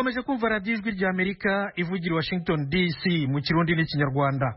mukomeje kumva radiyo ijwi rya Amerika ivugira Washington DC mu Kirundi n'Ikinyarwanda.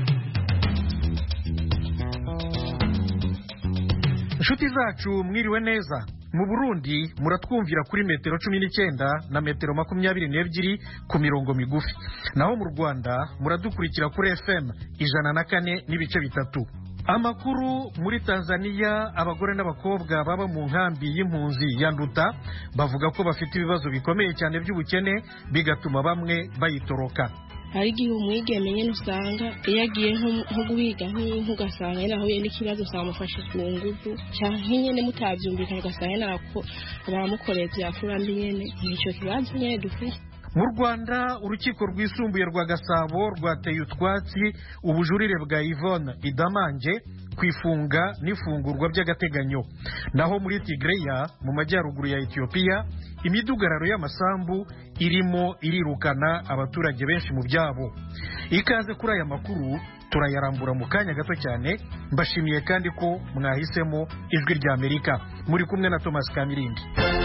Inshuti zacu mwiriwe neza. Mu Burundi muratwumvira kuri metero 19 na metero 22 ku mirongo migufi. Naho mu Rwanda muradukurikira kuri FM 104 n'ibice bitatu. Amakuru muri Tanzania, abagore n'abakobwa baba mu nkambi y'impunzi ya Nduta bavuga ko bafite ibibazo bikomeye cyane by'ubukene bigatuma bamwe bayitoroka. Hari igihe umwigeme nyine usanga iyo agiye nko guhiga nk'ugasanga nyine ahuye n'ikibazo samufashe ku nguvu cyangwa nyine mutabyumvikana ugasanga nako baramukoreye byakura mbi nyine nicyo kibazo nyine dufite. Mu Rwanda urukiko rwisumbuye rwa Gasabo rwateye utwatsi ubujurire bwa Yvonne Idamanje kwifunga n'ifungurwa by'agateganyo. Naho muri Tigreya mu majyaruguru ya Ethiopia imidugararo y'amasambu irimo irirukana abaturage benshi mu byabo. Ikaze kuri aya makuru turayarambura mu kanya gato cyane. Mbashimiye kandi ko mwahisemo ijwi rya Amerika. Muri kumwe na Thomas Kamirindi.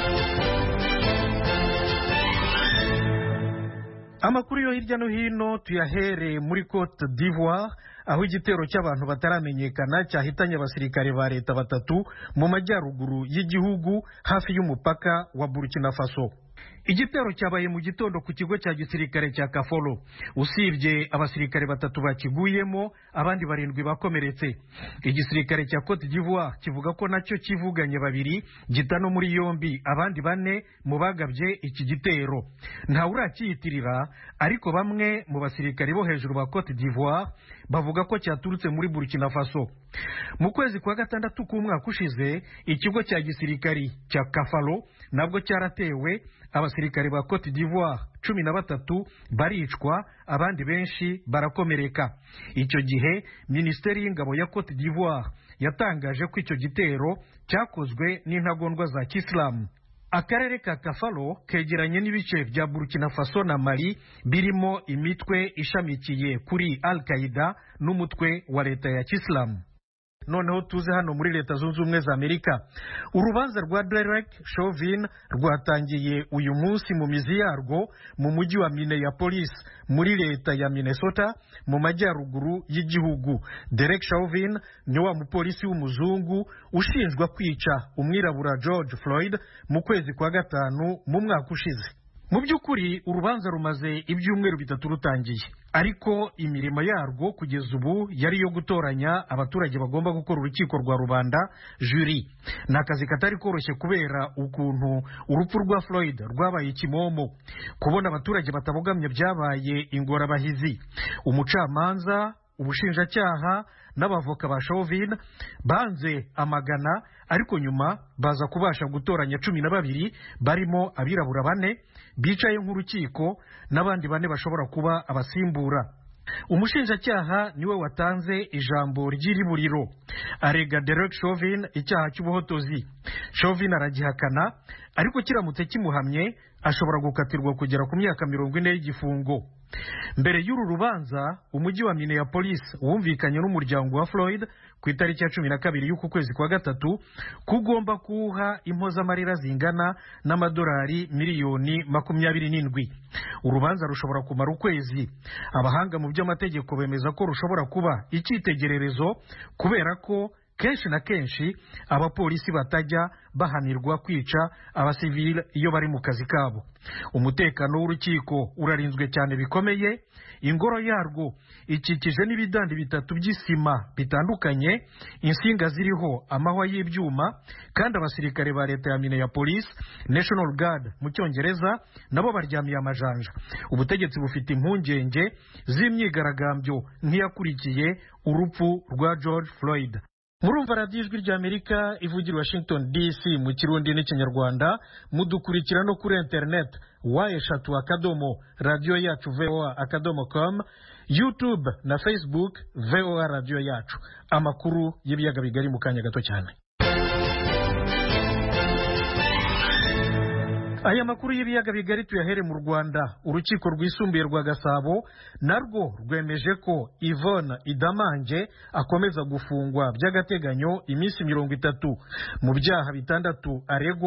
Amakuru yo hirya no hino tuyahere muri Côte d'Ivoire aho igitero cy'abantu bataramenyekana cyahitanye abasirikare ba leta batatu mu majyaruguru y'igihugu hafi y'umupaka wa Burkina Faso. Igitero cyabaye mu gitondo ku kigo cya gisirikare cya Kafolo. Usibye abasirikare batatu bakiguyemo, abandi 7 bakomeretse. Igisirikare cya Côte d'Ivoire kivuga ko nacyo kivuganye 2 gitano muri yombi, abandi 4 mu bagabye iki gitero. Nta urakiyitirira, ariko bamwe mu basirikare bo hejuru ba Côte d'Ivoire bavuga ko cyaturutse muri Burkina Faso. Mu kwezi kwa gatandatu k'umwaka ushize ikigo cya gisirikare cya Kafalo nabwo cyaratewe, abasirikare ba Côte d'Ivoire 13 baricwa, abandi benshi barakomereka. Icyo gihe Minisiteri y'Ingabo ya Côte d'Ivoire yatangaje ko icyo gitero cyakozwe n'intagondwa za Kisilamu. Akarere ka Kafalo kegeranye n'ibice bya Burkina Faso na Mali birimo imitwe ishamikiye kuri Al-Qaeda n'umutwe wa leta ya Kisilamu. Noneho tuze hano muri Leta Zunze Ubumwe za Amerika. Urubanza rwa Derek Chauvin rwatangiye uyu munsi mu mizi yarwo mu mujyi wa Minneapolis muri leta ya Minnesota mu majyaruguru y'igihugu. Derek Chauvin ni wa mupolisi w'umuzungu ushinjwa kwica umwirabura George Floyd mu kwezi kwa gatanu mu mwaka ushize. Mu by'ukuri urubanza rumaze ibyumweru 3 rutangiye, ariko imirimo yarwo kugeza ubu yari yo gutoranya abaturage bagomba gukora urukiko rwa rubanda, jury. Ni akazi katari koroshye kubera ukuntu urupfu rwa Floyd rwabaye ikimomo. Kubona abaturage batabogamye byabaye ingorabahizi. Umucamanza, ubushinjacyaha n'abavoka ba Chauvin banze amagana, ariko nyuma baza kubasha gutoranya 12 barimo abirabura 4 bicaye nk'urukiko n'abandi 4 bashobora kuba abasimbura. Umushinjacyaha niwe watanze ijambo ry'iriburiro, arega Derek Chauvin icyaha cy'ubuhotozi. Chauvin aragihakana, ariko kiramutse kimuhamye ashobora gukatirwa kugera ku myaka 40 y'igifungo. Mbere y'uru rubanza umujyi wa Minneapolis wumvikanye n'umuryango wa Floyd ku itariki ya 12 y'uku kwezi kwa gatatu kugomba kuha impozamarira zingana n'amadolari miliyoni 27. Urubanza rushobora kumara ukwezi. Abahanga mu by'amategeko bemeza ko rushobora kuba icyitegererezo kubera ko kenshi na kenshi abapolisi batajya bahanirwa kwica abasivile iyo bari mu kazi kabo. Umutekano w'urukiko urarinzwe cyane bikomeye. Ingoro yarwo ikikije n'ibidandi 3 by'isima bitandukanye, insinga ziriho amahwa y'ibyuma, kandi abasirikare ba leta ya Minneapolis, National Guard mu cyongereza, nabo baryamiye amajanja. Ubutegetsi bufite impungenge z'imyigaragambyo nk'iyakurikiye urupfu rwa George Floyd. Murumva radiyo ijwi rya Amerika ivugira Washington DC mu Kirundi n'Ikinyarwanda. Mudukurikira no kuri internet wa@radio-yacu.voa.com, YouTube na Facebook VOA Radio Yacu. Amakuru y'ibiyaga bigari mu kanya gato cyane. Aya makuru y'ibiyaga bigari tuyahere mu Rwanda. Urukiko rwisumbuye rwa Gasabo narwo rwemeje ko Yvonne Idamanje akomeza gufungwa by'agateganyo iminsi 30 mu byaha 6 aregwa,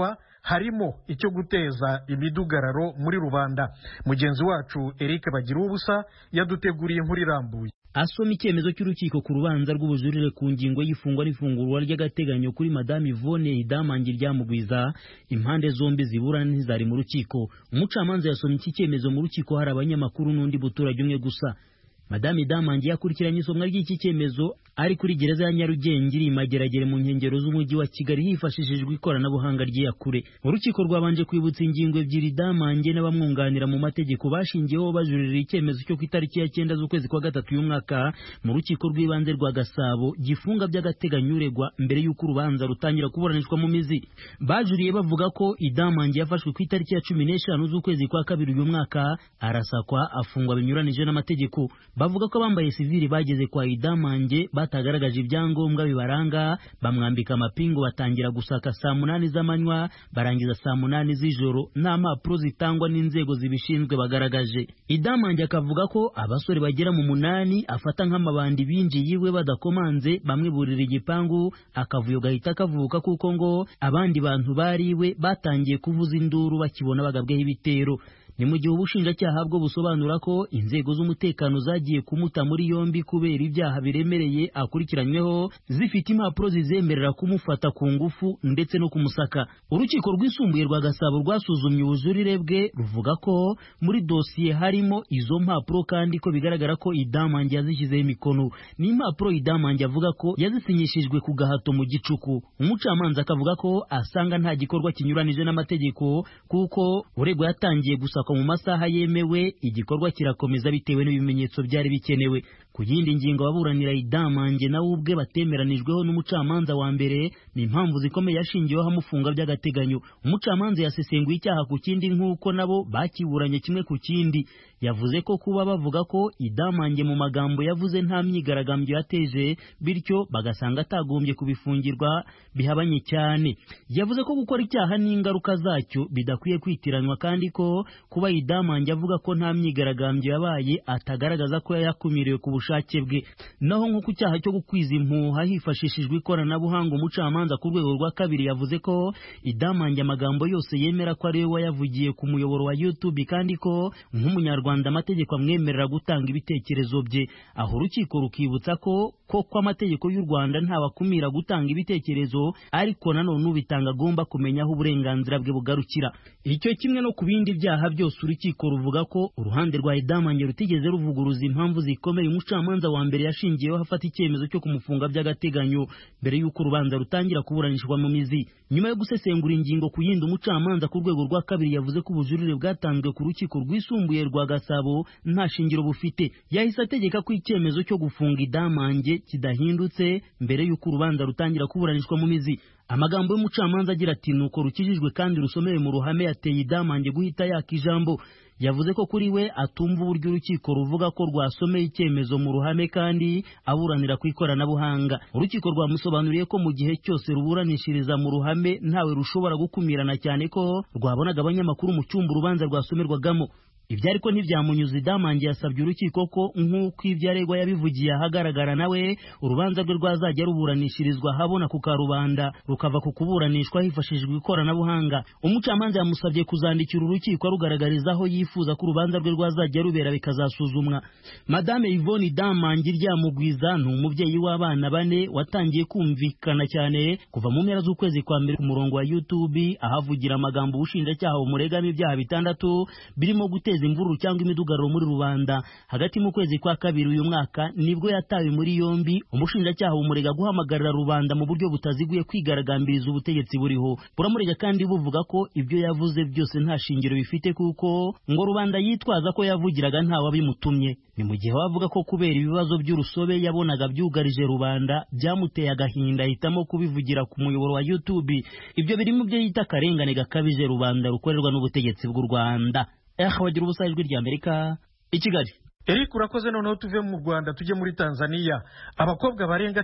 harimo icyo guteza imidugararo muri rubanda. Mugenzi wacu Eric Bagiruwubusa yaduteguriye inkuru irambuye. Asoma icyemezo cy'urukiko ku rubanza rw'ubujurire ku ngingo y'ifungwa n'ifungurwa ry'agateganyo kuri Madame Yvonne Idamange Ryamugwiza, impande zombi ziburana ntizari mu rukiko. Umucamanza yasomye iki cyemezo mu rukiko hari abanyamakuru n'undi muturage umwe gusa. Madame Idamange yakurikiranye isomwa ry'iki cyemezo ari kuri gereza ya Nyarugenge iri Mageragere mu nkengero z'umujyi wa Kigali hifashishijwe ikoranabuhanga ry'iyakure. Urukiko rwabanje kwibutsa ingingo ebyiri Idamange n'abamwunganira mu mategeko bashingiyeho bajurira icyemezo cyo ku itariki ya 9 z'ukwezi kwa gatatu y'umwaka mu rukiko rw'ibanze rwa Gasabo gifunga by'agateganyo uregwa mbere y'uko urubanza rutangira kuburanishwa mu mizi. Bajuriye bavuga ko Idamange yafashwe ku itariki ya 15 z'ukwezi kwa kabiri uyu mwaka arasakwa afungwa binyuranije n'amategeko. Bavuga ko bambaye sivili bageze kwa Idamange batagaragaje ibyangombwa bibaranga, bamwambika amapingu batangira gusaka saa 8 z'amanywa barangiza saa 8 z'ijoro nta mpapuro zitangwa n'inzego zibishinzwe bagaragaje. Idamange akavuga ko abasore bagera mu 8 afata nk'amabandi binjiye iwe badakomanze, bamwe burira igipangu akavuyo gahita kavuka kuko ngo abandi bantu bari iwe batangiye kuvuza induru bakibona bagabweho ibitero. Ni mu gihe ubushinjacyaha bwo busobanura ko inzego z'umutekano zagiye kumuta muri yombi kubera ibyaha biremereye akurikiranyweho, zifite impapuro zizemerera kumufata ku ngufu ndetse no kumusaka. Urukiko rwisumbuye rwa Gasabo rwasuzumye ubujurire bwe ruvuga ko muri dosiye harimo izo mpapuro kandi ko bigaragara ko Idamange yazishyizeho imikono. Ni impapuro Idamange avuga ko yazisinyishijwe ku gahato mu gicuku. Umucamanza akavuga ko asanga nta gikorwa kinyuranije n'amategeko kuko uregwa yatangiye gusa mu masaha yemewe, igikorwa kirakomeza bitewe n'ibimenyetso byari bikenewe. Ku yindi ngingo ababuranira Idamange nawe ubwe batemeranijweho n'umucamanza wa mbere ni impamvu zikomeye yashingiyeho amufunga by'agateganyo. Umucamanza yasesenguye icyaha ku kindi nk'uko nabo bakiburanye kimwe ku kindi. Yavuze ko kuba bavuga ko Idamange mu magambo yavuze nta myigaragambyo yateje bityo bagasanga atagombye kubifungirwa bihabanye cyane. Yavuze ko gukora icyaha n'ingaruka zacyo bidakwiye kwitiranwa kandi ko kuba Idamange avuga ko nta myigaragambyo yabaye atagaragaza ko yakumiriwe ku bushake bwe. Naho nko ku cyaha cyo gukwiza impuha hifashishijwe ikoranabuhanga, umucamanza ku rwego rwa kabiri yavuze ko Idamange amagambo yose yemera ko ari we wayavugiye ku muyoboro wa YouTube kandi ko nk'umunyarwanda amategeko amwemerera gutanga ibitekerezo bye. Aho urukiko rukibutsa ko amategeko y'u Rwanda ntabakumira gutanga ibitekerezo, ariko nanone ubitanga agomba kumenya aho uburenganzira bwe bugarukira. Icyo kimwe no ku bindi byaha byose urukiko ruvuga ko uruhande rwa Idamange rutigeze ruvuguruza impamvu zikomeye umucamanza wa mbere yashingiyeho hafata icyemezo cyo kumufunga by'agateganyo mbere y'uko urubanza rutangira kuburanishwa mu mizi. Nyuma yo gusesengura ingingo ku yindi, umucamanza ku rwego rwa kabiri yavuze ko ubujurire bwatanzwe ku rukiko rwisumbuye rwa Gasabo nta shingiro bufite. Yahise ategeka ko icyemezo cyo gufunga Idamange kidahindutse mbere y'uko urubanza rutangira kuburanishwa mu mizi. Amagambo y'umucamanza agira ati nuko rukijijwe kandi rusomewe mu ruhame yateye Idamange guhita yaka ijambo. Yavuze ko kuri we atumva uburyo urukiko ruvuga ko rwasomeye icyemezo mu ruhame kandi aburanira ku ikoranabuhanga. Urukiko rwamusobanuriye ko mu gihe cyose ruburanishiriza mu ruhame ntawe rushobora gukumirana, cyane ko rwabonaga abanyamakuru mu cyumba urubanza rwasomerwagamo. Ibyo ariko ntibyamunyuze. Idamange yasabye urukiko ko nk'uko ibyo aregwa yabivugiye ahagaragara nawe urubanza rwe rwazajya ruburanishirizwa habona ku karubanda rukava ku kuburanishwa hifashishijwe ikoranabuhanga. Umucamanza yamusabye kuzandikira urukiko arugaragariza aho yifuza ko urubanza rwe rwazajya rubera bikazasuzumwa. Madame Yvonne Idamange Ryamugwiza ni umubyeyi w'abana 4 watangiye kumvikana cyane kuva mu mpera z'ukwezi kwa mbere ku murongo wa YouTube ahavugira amagambo ubushinjacyaha bumuregamo ibyaha 6 birimo guteza imvururu cyangwa imidugararo muri rubanda. Hagati mu kwezi kwa kabiri uyu mwaka nibwo yatawe muri yombi. Umushinjacyaha bumurega guhamagarira rubanda mu buryo butaziguye kwigaragambiriza ubutegetsi buriho. Buramurega kandi buvuga ko ibyo yavuze byose nta shingiro bifite kuko ngo rubanda yitwaza ko yavugiraga nta wabimutumye. Ni mu gihe bavuga ko kubera ibibazo by'urusobe yabonaga byugarije rubanda byamuteye agahinda ahitamo kubivugira ku muyoboro wa YouTube. Ibyo biri mu byo yita akarengane gakabije rubanda rukorerwa n'ubutegetsi bw'u Rwanda. Bagira ubusa ijwi ry'Amerika i Kigali. Eric urakoze. Noneho tuve mu Rwanda tujye muri Tanzania. Abakobwa barenga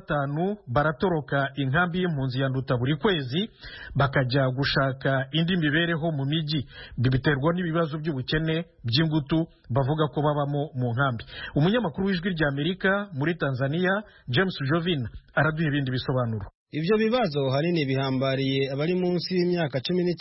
15 baratoroka inkambi y'impunzi ya Nduta buri kwezi bakajya gushaka indi mibereho mu miji. Bibiterwa n'ibibazo by'ubukene by'ingutu bavuga ko babamo mu nkambi. Umunyamakuru w'ijwi ry'Amerika muri Tanzania James Jovin araduha ibindi bisobanuro. ivyo bibazo hanini bihambariye abari munsi y'imyaka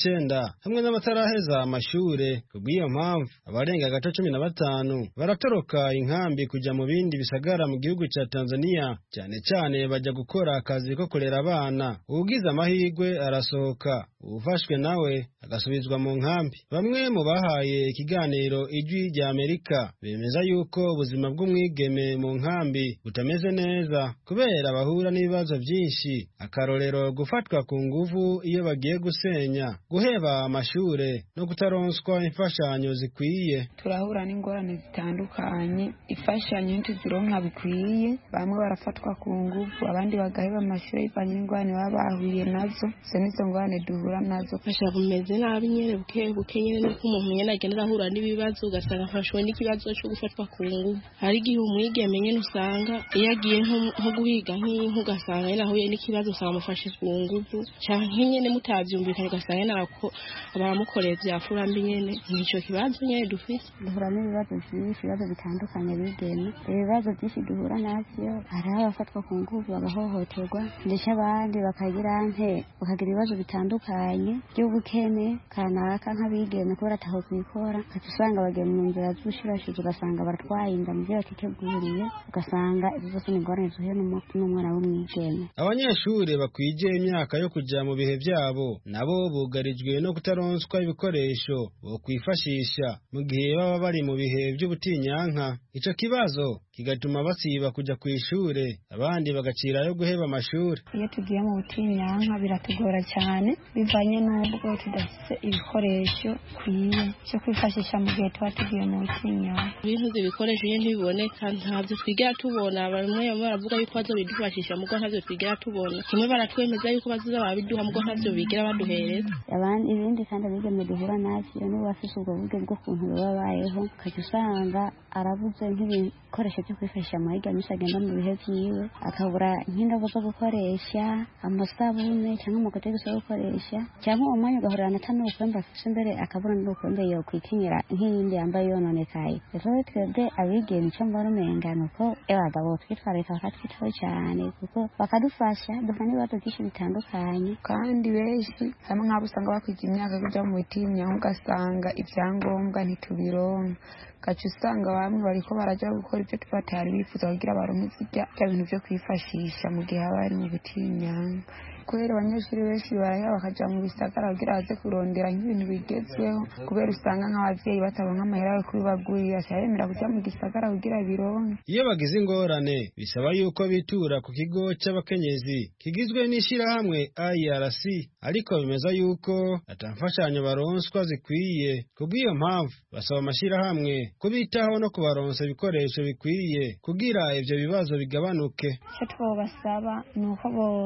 19 hamwe n'abataraheza amashure. Kubw'iyo mpamvu abarenga gato 15 baratoroka inkambi kuja mu bindi bisagara mu gihugu ca Tanzania, cyane cyane bajya gukora akazi ko kurera abana. Ugize amahirwe arasohoka, ufashwe nawe agasubizwa mu nkambi. Bamwe mu bahaye ikiganiro Ijwi rya Amerika bemeza yuko ubuzima bw'umwigeme mu nkambi butameze neza kubera bahura n'ibibazo byinshi, akarorero gufatwa ku nguvu iyo bagiye gusenya, guheba amashure no kutaronswa imfashanyo zikwiye. Turahura n'ingorane zitandukanye, imfashanyo ntizironka bikwiye, bamwe barafatwa ku nguvu abandi bagaheba amashure bivanye n'ingorane baba bahuye nazo. Nizo ngorane duhura nazo. Fasha bumeze nabi nyene buke nyene nuko umuntu nyene agenda ahura n'ibibazo ugasanga afashwe n'ikibazo cyo gufatwa ku nguvu. Hari igihe umwigeme nyene usanga iyo agiye nko guhiga ugasanga nyene ahuye n'ikibazo usanga amufashe ku nguvu, canke nyene mutavyumvikanye ugasanga nyene baramukoreye vyafura mbi nyene. Nico kibazo nyene dufise. Duhura n'ibibazo byinshi, ibibazo bitandukanye bigeme. Ibibazo byinshi duhura navyo, hari abafatwa ku nguvu bagahohoterwa, ndetse abandi bakagira ibibazo bitandukanye by'ubukene kanaka nk'abigeme kubera ataho kwikora, usanga bagiye mu nzira z'ubushirashizi ugasanga baratwaye inda mu byo batiteguriye, ugasanga ibibazo n'ingorane zuhuye n'umwana w'umwigeme. Abanyeshuri bakwije imyaka yo kuja mu bihe byabo nabo bugarijwe no kutaronswa ibikoresho bo kwifashisha mu gihe baba bari mu bihe by'ubutinyanka. Ico kibazo kigatuma basiba kuja kw'ishure, abandi bagacira yo guheba amashuri. Iyo tugiye mu butinyanka biratugora cyane bivanye n'ubwo tudafite ibikoresho kwiye cyo kwifashisha mu gihe tuba tugiye mu butinyanka. Ibintu by'ibikoresho nyine ntibiboneka, ntabyo twigera tubona. Bamwe baravuga yuko bazobidufashisha mugo ntabyo twigera tubona. Kimwe baratwemeza yuko bazoza babiduha mugo ntabyo bigera baduhereza. Ibindi kandi abigeme duhura navyo n'ubu bafise ubwo buryo bwo kuntu babayeho, ukajya usanga arabuze nk'ibikoresho byo kwifashisha mu higa misi agenda mu bihe vyiwe, akabura nk'indobo zo gukoresha, amasabune cyangwa amakote yo gukoresha, cyangwa umwanya ugahurana n'ukwembe afise imbere akabura n'ukwembe yo kwikinyira nk'iyindi yambaye yononekaye. Rero twebwe abigeme icyo mbona umenga nuko abagabo twitwararika bakatwitaho cyane kuko bakadufasha duhura n'ibibazo byinshi bitandukanye. Kandi benshi hamwe nk'abo usanga bakwiga imyaka kuja mu butinyanka ugasanga ibyangombwa ntitubironka, gaca usanga bamwe bariko baraja gukora ibyo tubatari bifuza kugira baronke bya bintu byo kwifashisha mu gihe bari mu butinyanka. Kubera abanyeshuri benshi baraya bakaja mu bisagara kugira baze kurondera nk'ibintu bigezweho, kubera usanga nk'abavyeyi bataronka amahera yo kubibagurira, ashayemera kuja mu gisagara kugira bironke. Iyo bagize ingorane bisaba yuko bitura ku kigo c'abakenyezi kigizwe n'ishirahamwe IRC, ariko bimeza yuko atamfashanyo baronswa zikwiye. Kubw'iyo mpamvu basaba amashirahamwe kubitaho no kubaronsa ibikoresho bikwiye kugira ivyo bibazo bigabanuke. Icyo twobasaba nuko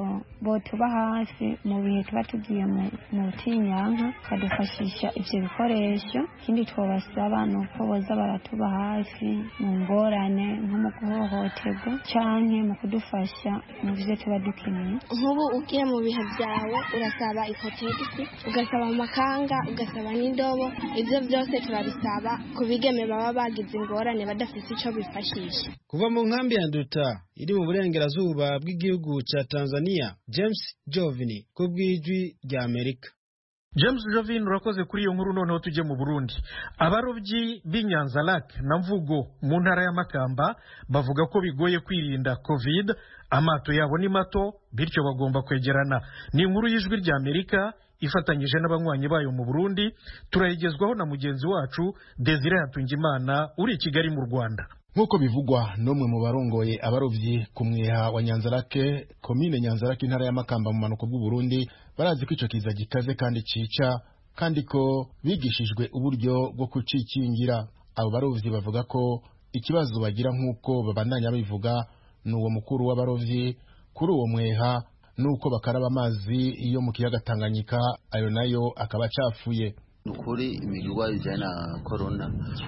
botuba hafi mu bihe tuba tugiye mu butinyanka kadufashisha ivyo bikoresho. Ikindi twobasaba nuko boza baratuba hafi mu ngorane nko mu guhohoterwa canke mu kudufasha mu byo tuba dukeneye. Nk'ubu ugiye mu bihe byawe urasaba ikotegisi, ugasaba amakanga, ugasaba n'indobo. Ivyo byose turabisaba ku bigeme baba bagize ingorane badafite ico bifashisha. Kuva mu nkambi ya Nduta iri mu burengerazuba bw'igihugu ca Tanzania, James Jovini kubw'Ijwi rya Amerika. James Jovini urakoze kuri iyo nkuru. Noneho tujye mu Burundi. Abarobyi b'Inyanza Lake na Mvugo mu ntara ya Makamba bavuga ko bigoye kwirinda COVID, amato yabo ni mato bityo bagomba kwegerana. Ni inkuru y'Ijwi rya Amerika ifatanyije n'abanywanyi bayo mu Burundi, turayigezwaho na mugenzi wacu Desire Hatungimana uri i Kigali mu Rwanda. Nk'uko bivugwa n'umwe mu barongoye abarovyi ku mwiha wa Nyanza Lake, komine Nyanza Lake intara ya Makamba mu manuko bw'u Burundi, barazi ko ico kiza gikaze kandi cica, kandi ko bigishijwe uburyo bwo kucikingira. Abo barovyi bavuga ko ikibazo bagira nk'uko babandanya bivuga n'uwo mukuru w'abarovyi kuri uwo mwiha, nuko bakaraba amazi iyo mu kiyaga Tanganyika, ayo nayo akaba acafuye. Nukuri imigwa ijana na corona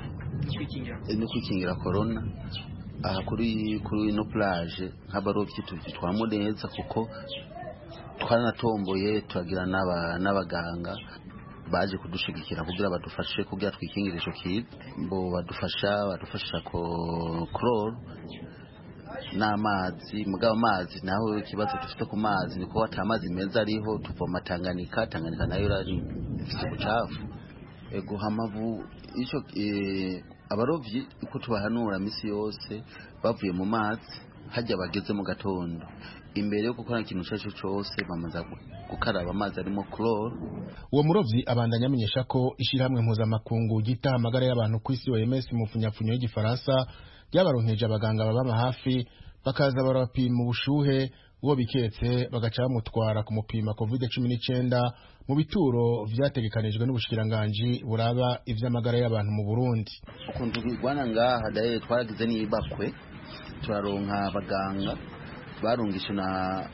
no kwikingira corona aha kuri no plage nk'abarovyi twamo neza kuko twanatomboye turagira n'abaganga baje kudushigikira kugira badufashe kugira twikingire ico kiza, bo badufasha ko chloro n'amazi mugabo amazi naho ikibazo dufite ku mazi niko atamazi meza ariho tuvoma Tanganyika nayo ari ifite ubucafu ego hamavu ico abarovyi uko tubahanura misi yose bavuye mu mazi hajya bageze mu gatondo imbere yo gukora ikintu cyacu cyose bamaza gukaraba amazi arimo chlore. Uwo murovyi abandanya amenyesha ko ishyirahamwe mpuzamakungu gita amagara y'abantu ku isi OMS mu funyafunyo y'igifaransa byabaronkeje abaganga baba hafi bakaza barapima ubushuhe uwo biketse bagaca bamutwara ku mupima COVID-19 mu bituro vyategekanijwe n'ubushikiranganje buraba ivy'amagara y'abantu mu Burundi. Ukuntu bigwana ngaha daye twaragize n'ibakwe turaronka abaganga barungisha na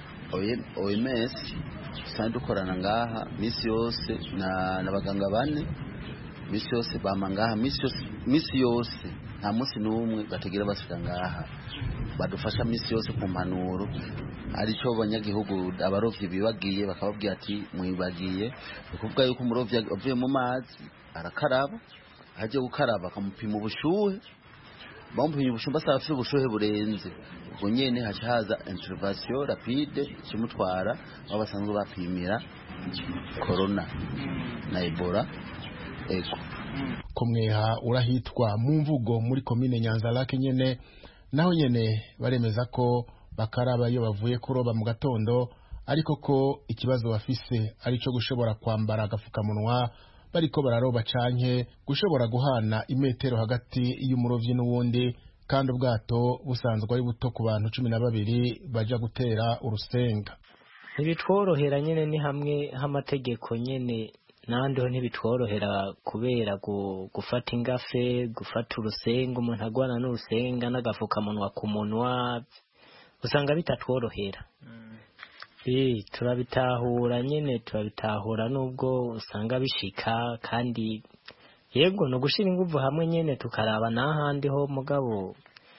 OMS kandi dukorana ngaha misi yose na baganga bane misi yose bama ngaha misi yose nta munsi n'umwe bategera basika ngaha badufasha misi yose ku mpanuro arico abanyagihugu abarovyi bibagiye bakababwira ati mwibagiye ukuvuga yuko umurovyi avuye mu mazi arakaraba aje gukaraba akamupima ubushuhe bampimye ubushuhe basaba afite ubushuhe burenze ubwo nyene haca haza intervention rapide kimutwara aho basanzwe bapimira corona na Ebola ego kumweha urahitwa mu mvugo muri komine Nyanzarake nyene naho nyene baremeza ko bakaraba iyo bavuye kuroba mu gatondo ariko ko ikibazo bafise ari cyo gushobora kwambara agafukamunwa bariko bararoba canke gushobora guhana imetero hagati y'umurovyi n'uwundi kandi ubwato busanzwe ari buto ku bantu 12 baja gutera urusenga. Ntibitworohera nyene ni hamwe hamategeko nyene nandiho ntibitworohera kubera gufata ingafe gufata urusenga umuntu agwana n'urusenga n'agafukamunwa ku munwa usanga bitatworohera. Turabitahura nyene turabitahura nubwo usanga bishika kandi yego no gushira inguvu hamwe nyene tukaraba n'ahandi ho mugabo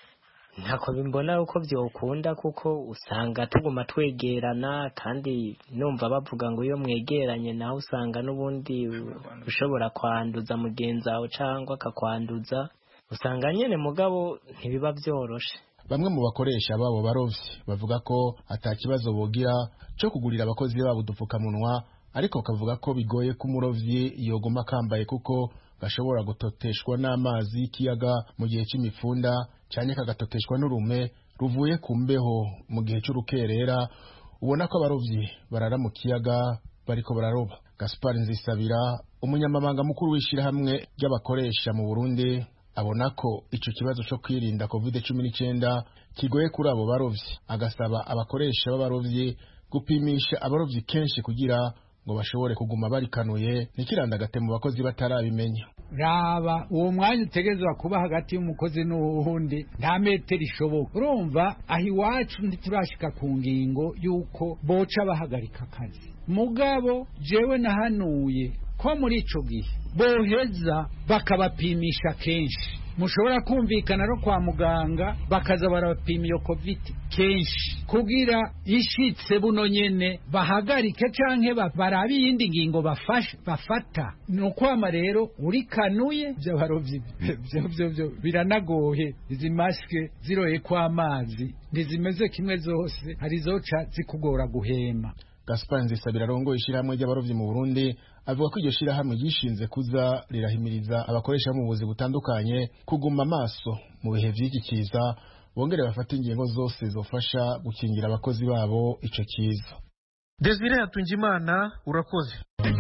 ntako bimbona uko byokunda kuko usanga tuguma twegerana kandi numva bavuga ngo iyo mwegeranye naho usanga n'ubundi ushobora kwanduza mugenzi wawe cyangwa akakwanduza usanga nyene mugabo ntibiba byoroshe. Bamwe mu bakoresha babo barovyi bavuga ko atakibazo bogira cyo kugurira abakozi babo udupfukamunwa ariko kavuga ko bigoye ko umurovyi yoguma kambaye kuko gashobora gutoteshwa n'amazi y'ikiyaga mu gihe cy'imifunda cyane kagatoteshwa n'urume ruvuye ku mbeho mu gihe cy'urukerera ubona ko abarovyi barara mu kiyaga bariko bararoba. Gaspar Nzisabira umunyamabanga mukuru w'ishirahamwe ry'abakoresha mu Burundi abona ko ico kibazo cyo kwirinda COVID-19 kigoye kuri abo barovyi agasaba abakoresha b'abarovyi gupimisha abarovyi kenshi kugira ngo bashobore kuguma barikanuye nikirandagate mu bakozi batarabimenya. Raba uwo mwanya utegezwa kuba hagati y'umukozi n'uwundi nta metero ishoboka. Urumva aho iwacu ntiturashika ku ngingo yuko boca bahagarika akazi mugabo jewe nahanuye ko muri ico gihe boheza bakabapimisha kenshi mushobora kumvikana no kwa muganga bakaza barabapima iyo covid kenshi kugira ishitse buno nyene bahagarike canke barabi yindi ngingo bafata nukwama rero urikanuye by'abarovyi byo biranagoye izi maske ziroye kwa amazi ntizimeze kimwe zose hari zoca zikugora guhema. Gaspar Nzisabira rongo ishiramwe ry'abarovyi mu Burundi avuga ko iryo shirahamwe gishinze kuza rirahimiriza abakoresha mu buzi butandukanye kuguma amaso mu bihe vy'iki kiza bongere bafata ingingo zose zofasha gukingira abakozi babo ico kiza. Desire Hatungimana urakoze.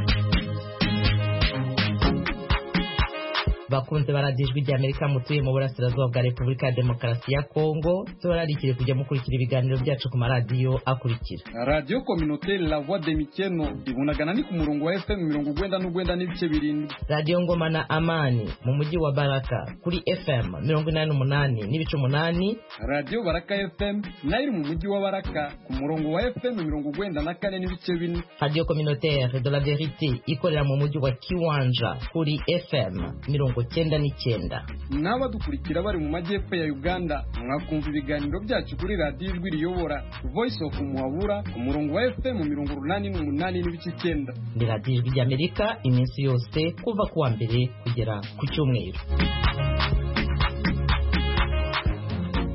bakunze baradijwe rya Amerika mutuye mu burasirazuba bwa Repubulika ya Demokarasi ya Kongo turarikire kujya mukurikira ibiganiro byacu ku maradiyo akurikira. Radio Communautaire La Voix de Mikeno ibunagana ni ku murongo wa FM 99 n'ibice birindwi. Radio Ngoma na Amani mu mujyi wa Baraka kuri FM 88 n'ibice 8. Radio Baraka FM nayo mu mujyi wa Baraka ku murongo wa FM 94 n'ibice 4. Radio Communautaire de la Vérité ikorera mu mujyi wa Kiwanja kuri FM 99. N'abadukurikira bari mu majyepfo ya Uganda mwakumva ibiganiro byacu kuri radio Ijwi Riyobora Voice of Muhabura ku murongo wa FM 88 n'ibice 9. Ni radio Ijwi ry'Amerika iminsi yose kuva kuwa mbere kugera ku cyumweru.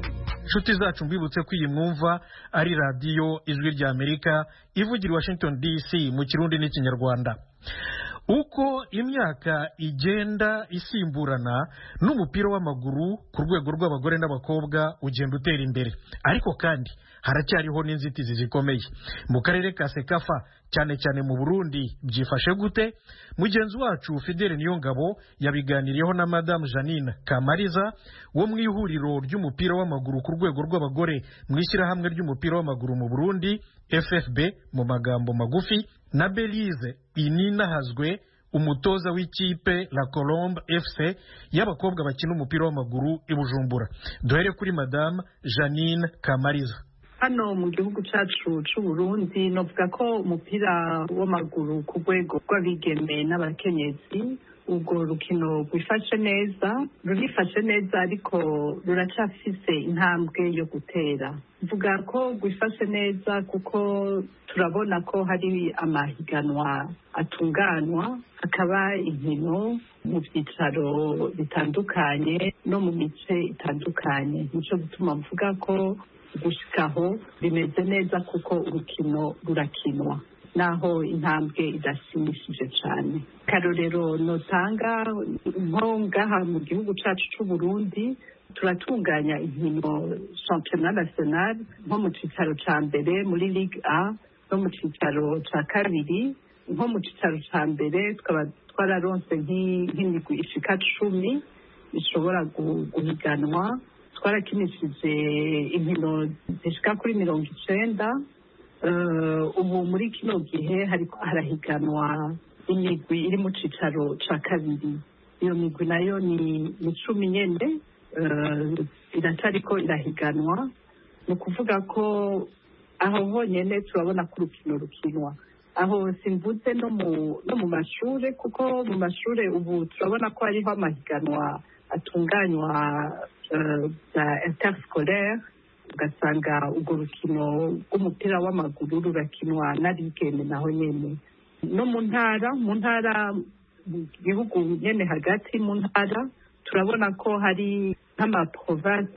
nshuti zacu mbibutse ko iyi mwumva ari radiyo ijwi rya Amerika ivugira Washington DC mu Kirundi n'Ikinyarwanda. Uko imyaka igenda isimburana n'umupira w'amaguru ku rwego rw'abagore n'abakobwa ugenda utera imbere, ariko kandi haracyariho n'inzitizi zikomeye. Mu karere ka Sekafa cyane cyane mu Burundi byifashe gute? Mugenzi wacu Fidele Niyongabo yabiganiriyeho na Madame Janine Kamariza wo mu ihuriro ry'umupira w'amaguru ku rwego rw'abagore mu ishyirahamwe ry'umupira w'amaguru mu Burundi FFB mu magambo magufi, na Belize Ininahazwe umutoza w'ikipe La Colombe FC y'abakobwa bakina umupira w'amaguru i Bujumbura. Duhere kuri Madame Janine Kamariza. Hano mu gihugu cyacu cy'u Burundi novuga ko umupira w'amaguru ku rwego rw'abigeme n'abakenyezi ubwo rukino rwifashe neza, rurifashe neza ariko ruracyafise intambwe yo gutera. Mvuga ko rwifashe neza kuko turabona ko hari amahiganwa atunganwa, hakaba inkino mu byicaro bitandukanye no mu mice itandukanye. Nico gutuma mvuga ko gushikaho bimeze neza kuko urukino rurakinwa naho intambwe idashimishije cyane. Karorero notanga nko ngaha mu gihugu cyacu cy'u Burundi turatunganya inkino championnat national nko mu cicaro ca mbere muri Ligue A no mu cicaro ca kabiri. Nko mu cicaro ca mbere tukaba twararonse nk'imigwi ishika 10 ishobora guhiganwa. Twarakinishije inkino zishika kuri 90. Ubu muri kino gihe harahiganwa imigwi iri mu cicaro ca kabiri. Iyo migwi nayo ni 10 nyene iracariko irahiganwa. Ni ukuvuga ko aho honyene turabona ko urukino rukinwa. Aho simvuze no mu mashure, kuko mu mashure ubu turabona ko hariho amahiganwa atunganywa za interscolaire, ugasanga urwo rukino rw'umupira w'amaguru rurakinwa n'abigeme naho nyene. No mu ntara mu gihugu nyene hagati mu ntara turabona ko hari nk'amaprovince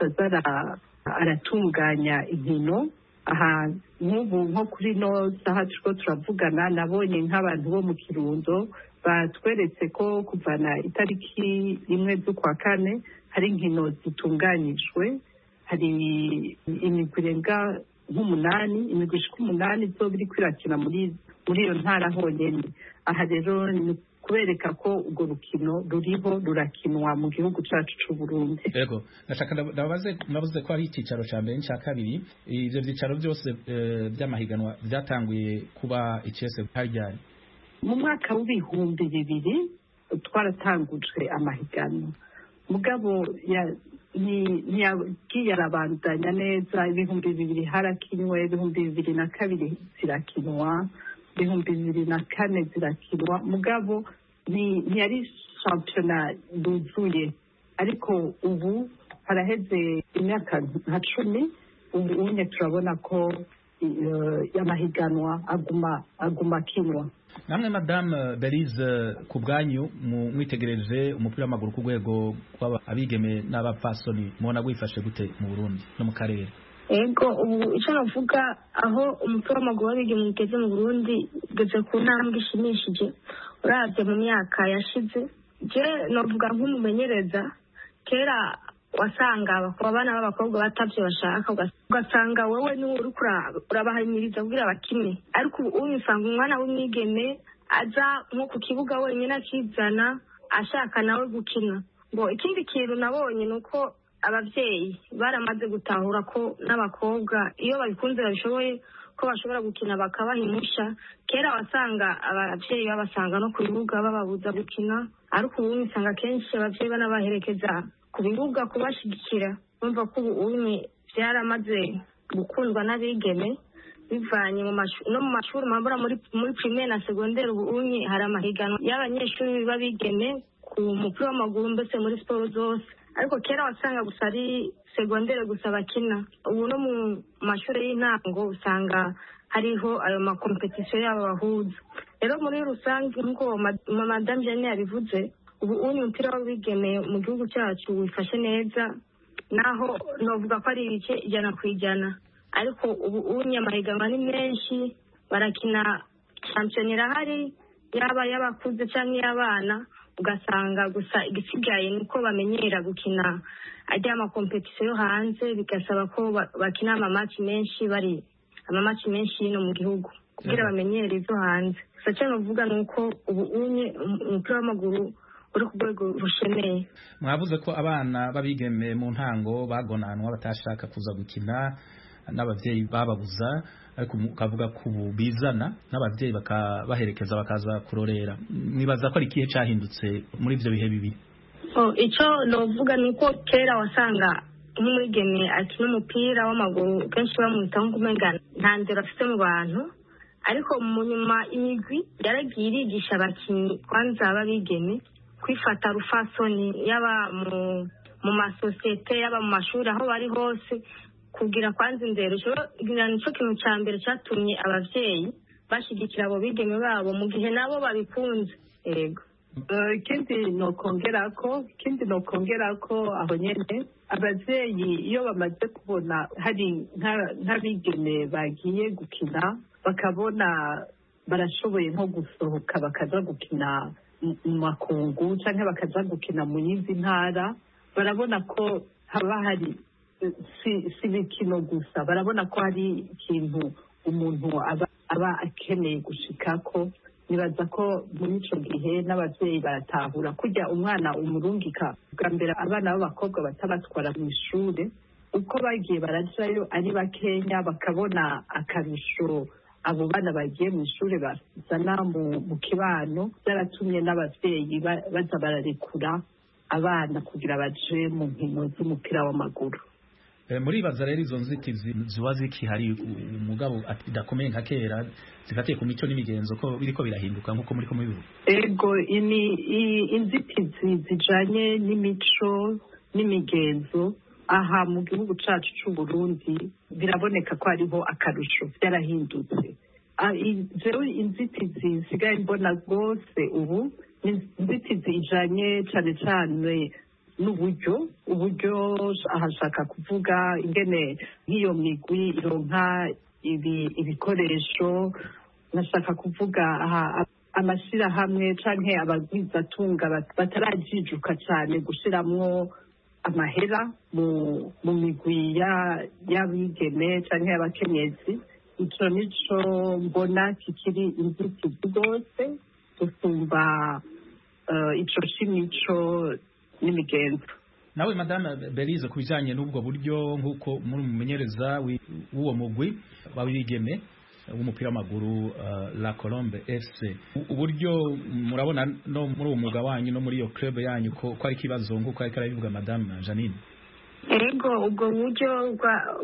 aratunganya inkino. Aha nk'ubu nko kuri no saha turiko turavugana nabonye nk'abantu bo mu Kirundo batweretse ko kuvana itariki 1 z'ukwa kane hari inkino zitunganyijwe. Hari imigwi irenga imigwi ishika 8 izoba iriko irakina muri iyo ntara honyene. Aha rero ni kubereka ko urwo rukino ruriho rurakinwa mu gihugu cyacu cy'u Burundi. Yego, nashaka navuze ko ari icyicaro cya mbere n'icya kabiri. Ivyo byicaro byose by'amahiganwa byatanguye kuba icese hajyanye mu mwaka w'ibihumbi 2000 twaratangujwe amahiganwa. Mugabo ntiyagiye arabandanya neza. 2000 harakinwe, 2002 zirakinwa, 2004 zirakinwa. Mugabo ntiyari shampiyona yuzuye, ariko ubu haraheze imyaka nka 10 ubu unye turabona ko amahiganwa aguma akinwa. Namwe Madame Belize, ku bwanyu mwitegereje umupira w'amaguru ku rwego rw'abigeme n'abapfasoni mubona gwifashe gute mu Burundi no mu karere? Ego, ubu icyo navuga aho umupira w'amaguru w'abigeme ugeze mu Burundi ugeze ku ntambwe ishimishije uravye mu myaka yashize. Je novuga nk'umumenyereza, kera wasanga abana b'abakobwa batavye bashaka, ugasanga wowe niwe uriko urabahamiriza kugira bakine. Ariko ubu usanga umwana w'umwigeme aza nko ku kibuga wenyine akizana ashaka nawe gukina. Ngo ikindi kintu nabonye nuko abavyeyi baramaze gutahura ko n'abakobwa iyo babikunze babishoboye ko bashobora gukina bakabahimusha. Kera wasanga abavyeyi babasanga no ku bibuga bababuza gukina, ariko ubu usanga kenshi abavyeyi banabaherekeza ku bibuga kubashigikira. Umva ko ubu byaramaze gukundwa n'abigeme bivanye no mu mashuri mabura muri primaire na secondaire. Ubu hari amahiganwa y'abanyeshuri babigeme ku mupira w'amaguru, mbese muri sport zose. Ariko kera wasanga gusa ari secondaire gusa bakina. Ubu no mu mashuri y'intango usanga hariho ayo makompetisiyo yabo bahuza. Rero muri rusange nk'uko Madame Janine yabivuze, ubu umupira w'abigeme mu gihugu cyacu wifashe neza. naho novuga ko ari ibice 100%, ariko ubu unyamahiganwa ni menshi, barakina shampiyona irahari, yaba y'abakuze cyangwa y'abana, ugasanga gusa igisigaye nuko bamenyera gukina ajya amakompetisiyo yo hanze, bigasaba ko bakina amamaci menshi no mu gihugu kugira bamenyere izo hanze. Gusa cyane uvuga nuko ubu umupira w'amaguru uri ku rwego rushemeye. Mwavuze ko abana babigeme mu ntango bagonanwa batashaka kuza gukina n'abavyeyi bababuza, ariko ukavuga ko ubu bizana n'abavyeyi bakabaherekeza bakaza kurorera. Mwibaza ko ari ikihe cyahindutse muri ivyo bihe bibiri? Icyo novuga nuko kera wasanga nk'umwigeme akina umupira w'amaguru kenshi bamwitaho nk'umenga nta ndero afite mu bantu, ariko mu nyuma imigwi yaragiye irigisha abakinnyi kwanza babigeme kwifata rufasoni, yaba mu masosiyete, yaba mu mashuri, aho bari hose, kugira kwanza indero. Nico kintu cya mbere cyatumye abavyeyi bashigikira abo bigeme babo mu gihe nabo babikunze. Yego. Ikindi nokongera ko aho nyene abavyeyi iyo bamaze kubona hari nk'abigeme bagiye gukina, bakabona barashoboye nko gusohoka bakaza gukina mu makungu cyangwa bakaza gukina mu yindi ntara, barabona ko haba hari si imikino gusa, barabona ko hari ikintu umuntu aba akeneye gushikako. Nibaza ko muri ico gihe n'abavyeyi baratahura kujya umwana umurungika bwa mbere abana b'abakobwa batabatwara mu ishure, uko bagiye barajayo ari bakenya, bakabona akarusho abo bana bagiye mu ishure bazana mu kibano, byaratumye n'abavyeyi baza bararekura abana kugira baje mu nkino z'umupira w'amaguru. Muribaza rero izo nzitizi ziba zikihari umugabo idakomeye nka kera zifatiye ku mico n'imigenzo ko biriko birahinduka nk'uko muri ko mubivuga? Ego, inzitizi zijanye n'imico n'imigenzo aha mu gihugu cacu c'u Burundi biraboneka ko hariho akarusho, byarahindutse. Jewe inzitizi nsigaye mbona rwose ubu inzitizi ijanye cane cane uburyo ahashaka kuvuga ingene nk'iyo migwi ironka ibikoresho, nashaka kuvuga amashirahamwe canke abagwizatunga batarajijuka cyane gushiramwo amahera mu migwi y'abigeme canke y'abakenyezi. Ico nico mbona kikiri inzitizi rwose gusumba ico c'imico n'imigenzo. Nawe Madame Belize, kubijanye n'ubwo buryo nk'uko muri umumenyereza w'uwo mugwi w'abigeme w'umupira w'amaguru La Colombe FC, uburyo murabona no muri uwo mwuga wanyu no muri iyo club yanyu ko ari kibazo nk'uko ariko arabivuga Madame Janine? Ego, ubwo buryo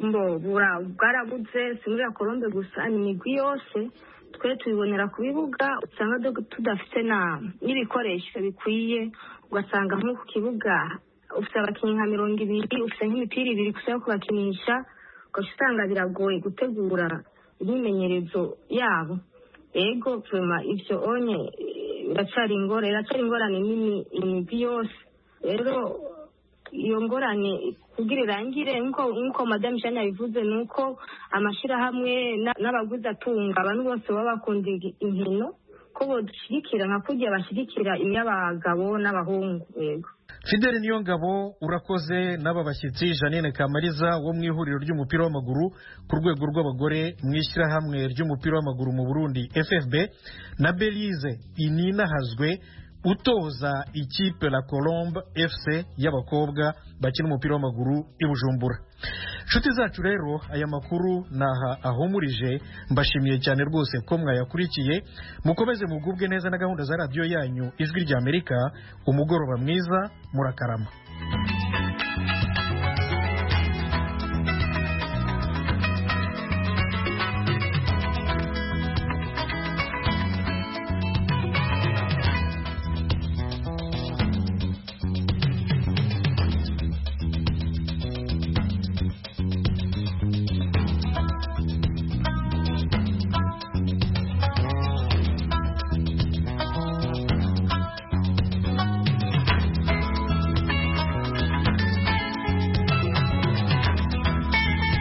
bwarabuze, si muri La Colombe gusa, ni imigwi yose. Twe tubibonera ku bibuga, usanga tudafite n'ibikoresho bikwiye, ugasanga nko ku kibuga ufite abakinnyi nka 200, ufite nk'imipira 2 gusa yo kubakinisha, ugasanga biragoye gutegura imyimenyerezo yabo. Ego, vraiment ivyo onye iracyari ingorane nini imigwi yose. Rero iyo ngorane kugira irangire nk'uko Madame Jeanne yabivuze, nuko amashirahamwe n'abaguzatunga abantu bose baba bakunda inkino ko bodushigikira nka kujya bashigikira imy'abagabo n'abahungu. Yego. Fidele Niyongabo, urakoze. N'aba bashyitsi Janine Kamariza wo mu ihuriro ry'umupira w'amaguru ku rwego rw'abagore mu ishyirahamwe ry'umupira w'amaguru mu Burundi FFB, na Belize Ininahazwe utoza ikipe La Colombe FC y'abakobwa bakina umupira w'amaguru i Bujumbura. Nshuti zacu rero, aya makuru naha ahumurije, mbashimiye cyane rwose ko mwayakurikiye. Mukomeze mugubwe neza na gahunda za radio yanyu Ijwi ry'Amerika. Umugoroba mwiza, murakarama.